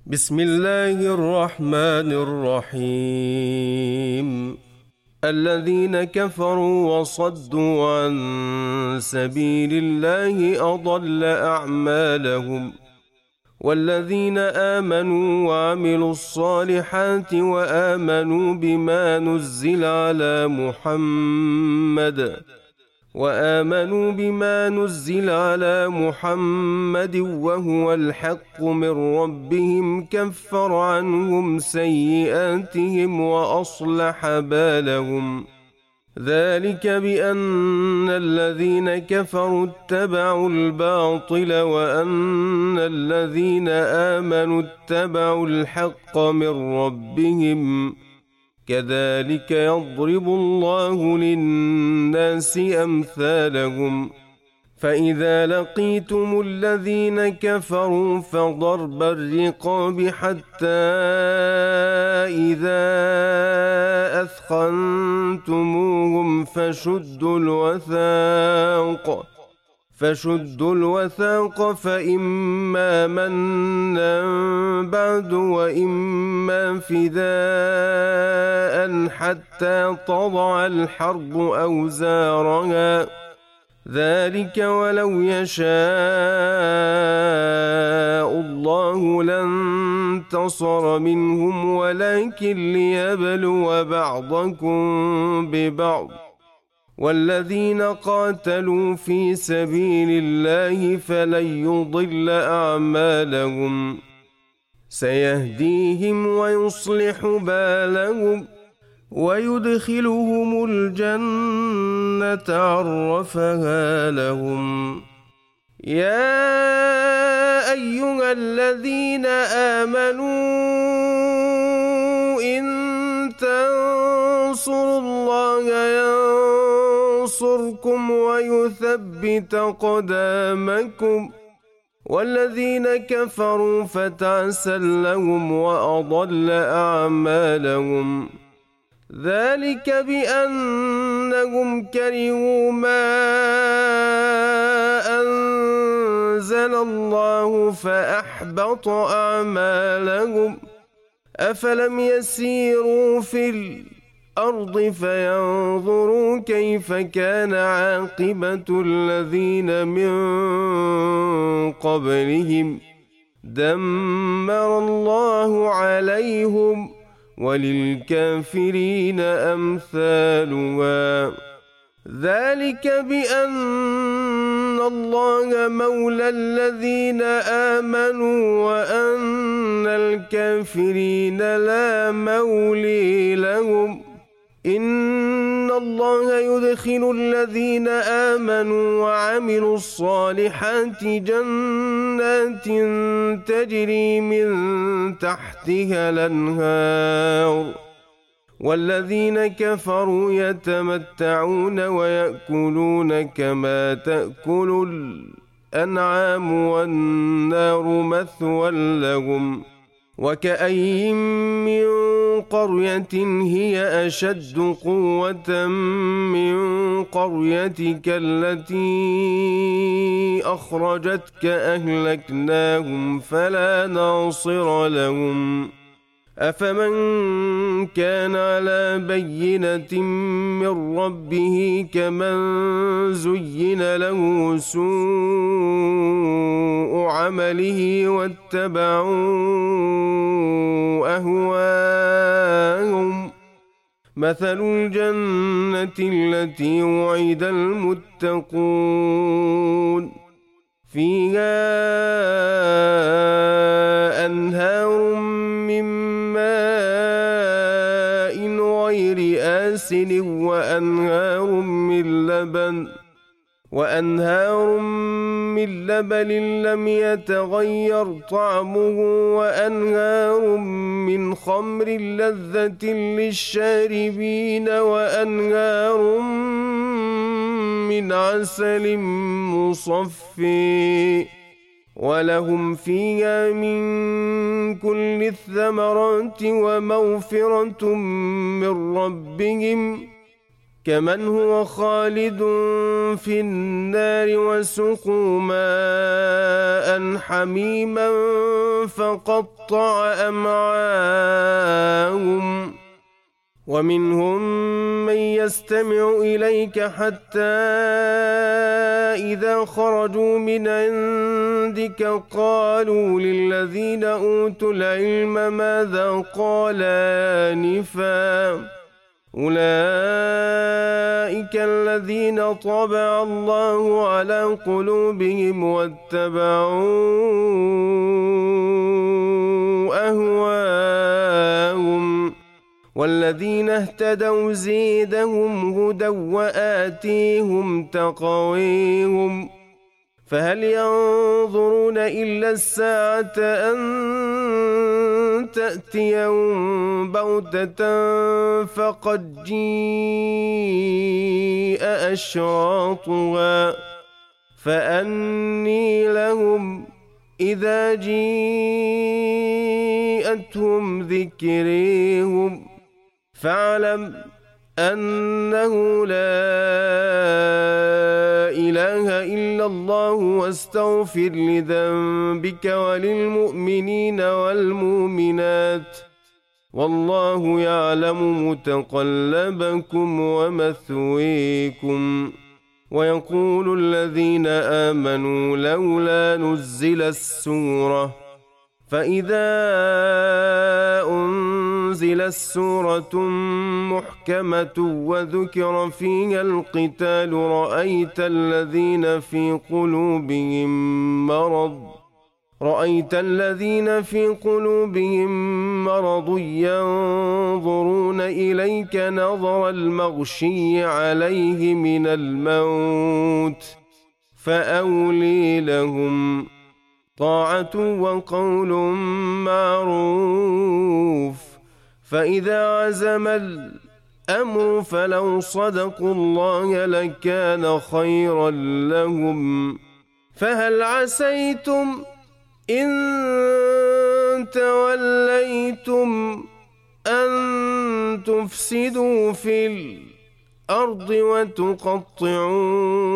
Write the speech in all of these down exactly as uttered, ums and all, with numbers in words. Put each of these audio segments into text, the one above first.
بسم الله الرحمن الرحيم. الذين كفروا وصدوا عن سبيل الله أضل أعمالهم، والذين آمنوا وعملوا الصالحات وآمنوا بما نزل على محمد وآمنوا بما نزل على محمد وهو الحق من ربهم كفر عنهم سيئاتهم وأصلح بالهم. ذلك بأن الذين كفروا اتبعوا الباطل وأن الذين آمنوا اتبعوا الحق من ربهم، كذلك يضرب الله للناس أمثالهم. فإذا لقيتم الذين كفروا فضرب الرقاب حتى إذا أثخنتموهم فشدوا الوثاق فشدوا الوثاق فإما منا بعد وإما فداء حتى تضع الحرب أوزارها، ذلك ولو يشاء الله لانتصر منهم ولكن ليبلو بعضكم ببعض. والذين قاتلوا في سبيل الله فلن يضل أعمالهم، سيهديهم ويصلح بالهم ويدخلهم الجنة عرفها لهم. يا أيها الذين آمنوا إن تنصروا الله ينصركم ويثبت قدامكم، والذين كفروا فتعسا لهم وأضل أعمالهم. ذلك بأنهم كرهوا ما أنزل الله فأحبط أعمالهم. أفلم يسيروا في الأرض فينظروا كيف كان عاقبة الذين من قبلهم، دمر الله عليهم وللكافرين أمثالها. ذلك بأن الله مولى الذين آمنوا وأن الكافرين لا مولي لهم. إن الله يدخل الذين آمنوا وعملوا الصالحات جنات تجري من تحتها الأنهار، والذين كفروا يتمتعون ويأكلون كما تأكل الأنعام والنار مثوى لهم. وكأين من قرية هي أشد قوة من قريتك التي أخرجتك أهلكناهم فلا ناصر لهم. أفمن كان على بينة من ربه كمن زين له سوء عمله واتبعوا أهواءهم. مثل الجنة التي وعد المتقون فيها أنهار من ماء غير آسن وأنهار من لبن وأنهار من لبن لم يتغير طعمه وأنهار من خمر لذة للشاربين وأنهار من عسل مصفى ولهم فيها من كل الثمرات ومغفرة من ربهم، كمن هو خالد في النار وسقوا ماء حميما فقطع أمعاءهم ومنهم من يستمع إليك حتى إذا خرجوا من عندك قالوا للذين أوتوا العلم ماذا قال آنفا أولئك الذين طبع الله على قلوبهم واتبعوا أهواءهم والذين اهتدوا زيدهم هدى وآتيهم تقويهم فهل ينظرون إلا الساعة أن تأتيهم بغتة فقد جيء أشراطها فأني لهم إذا جيءتهم ذكريهم فاعلم أنه لا إله إلا الله واستغفر لذنبك وللمؤمنين والمؤمنات والله يعلم متقلبكم ومثويكم ويقول الذين آمنوا لولا نزل السورة فإذا أنزلت سورة محكمة وذكر فيها القتال رأيت الذين في قلوبهم مرض رأيت الذين في قلوبهم مرض ينظرون إليك نظر المغشي عليه من الموت فأولي لهم طاعة وقول معروف فإذا عزم الأمر فلو صدقوا الله لكان خيرا لهم فهل عسيتم إن توليتم أن تفسدوا في الأرض وتقطعوا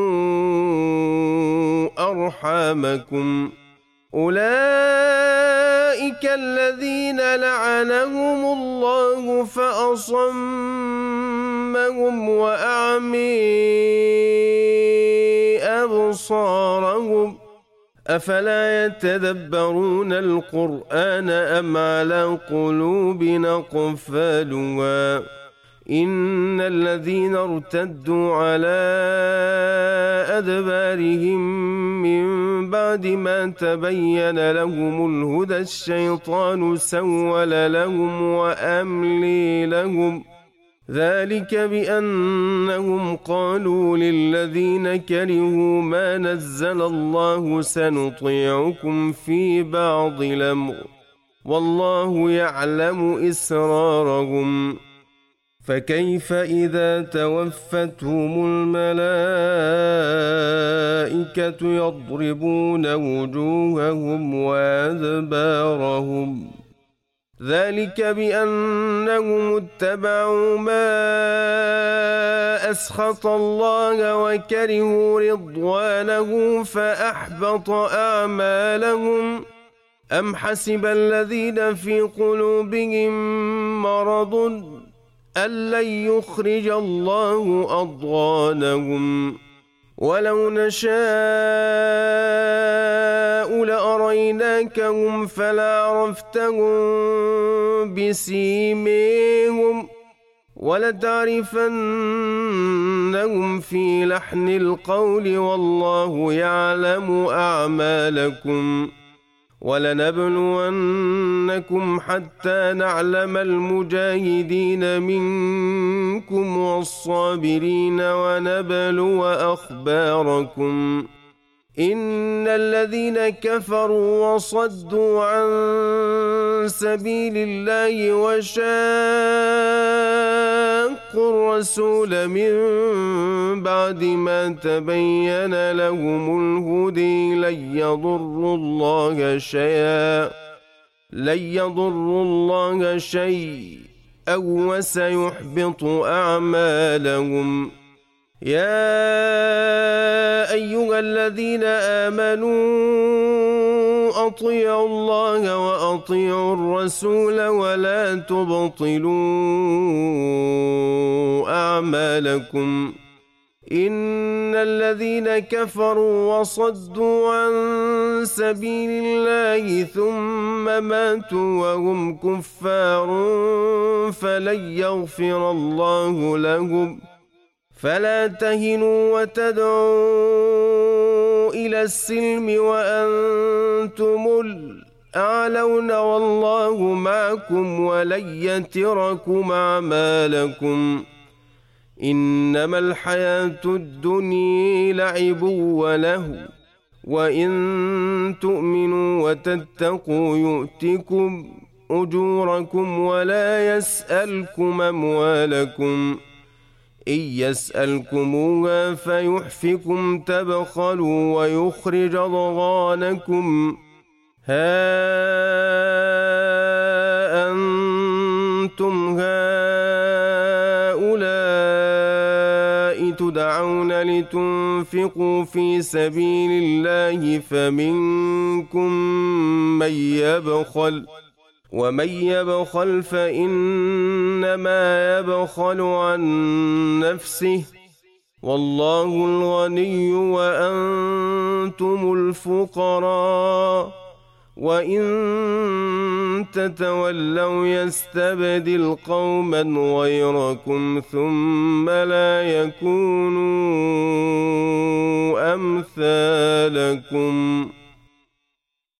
أرحامكم أولئك الذين لعنهم الله فأصمهم وأعمي أبصارهم أفلا يتدبرون القرآن أم على قلوب أقفالها إن الذين ارتدوا على أدبارهم من بعد ما تبين لهم الهدى الشيطان سول لهم وأملي لهم ذلك بأنهم قالوا للذين كرهوا ما نزل الله سنطيعكم في بعض الأمر والله يعلم إسرارهم فكيف إذا توفتهم الملائكة يضربون وجوههم وأدبارهم ذلك بأنهم اتبعوا ما أسخط الله وكرهوا رضوانه فأحبط أعمالهم أم حسب الذين في قلوبهم مرض أن لن يخرج الله أضغانهم ولو نشاء لأريناكهم فلعرفتهم بسيميهم ولتعرفنهم في لحن القول والله يعلم أعمالكم ولنبلونكم حتى نعلم المجاهدين منكم والصابرين ونبلو أخباركم إن الذين كفروا وصدوا عن سبيل الله وشاقوا الرسول من بعد ما تبين لهم الهدي لن يضروا الله شيئا لن يضروا الله شيئا أو وسيحبط أعمالهم. يا أيها الذين آمنوا أطيعوا الله وأطيعوا الرسول ولا تبطلوا أعمالكم إن الذين كفروا وصدوا عن سبيل الله ثم ماتوا وهم كفار فلن يغفر الله لهم. فلا تهنوا وتدعوا إلى السلم وأنتم الأعلون والله معكم ولن يتركم أعمالكم. إنما الحياة الدنيا لعب وله وإن تؤمنوا وتتقوا يؤتكم أجوركم ولا يسألكم أموالكم إن يسألكموها فيحفكم تبخلوا ويخرج أضغانكم. ها أنتم هؤلاء تدعون لتنفقوا في سبيل الله فمنكم من يبخل ومن يبخل فإنما يبخل عن نفسه والله الغني وأنتم الفقراء وإن تتولوا يستبدل قوما غيركم ثم لا يكونوا أمثالكم.